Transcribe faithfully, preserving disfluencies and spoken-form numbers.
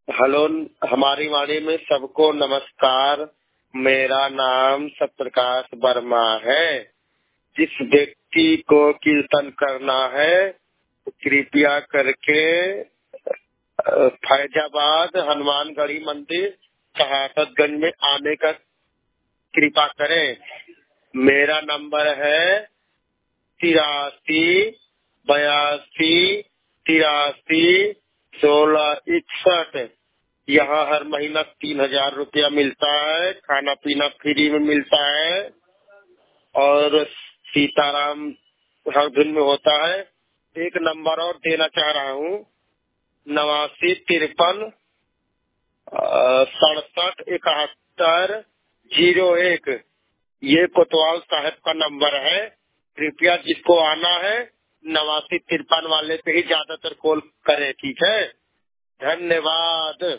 Hello, हमारी वाणी में सबको नमस्कार। मेरा नाम सत्यप्रकाश वर्मा है। जिस व्यक्ति को कीर्तन करना है तो कृपया करके अ, फैजाबाद हनुमानगढ़ी मंदिर शहादतगंज में आने का कृपा करें। मेरा नंबर है तिरासी बयासी तिरासी सोलह इकसठ। यहाँ हर महीना तीन हजार रुपया मिलता है। खाना पीना फ्री में मिलता है और सीताराम हर दिन में होता है। एक नंबर और देना चाह रहा हूँ, नवासी तिरपन सड़सठ इकहत्तर जीरो एक। ये कोतवाल साहब का नंबर है। कृपया जिसको आना है नवासी तिरपन वाले पे ही ज्यादातर कॉल करें। ठीक है, धन्यवाद।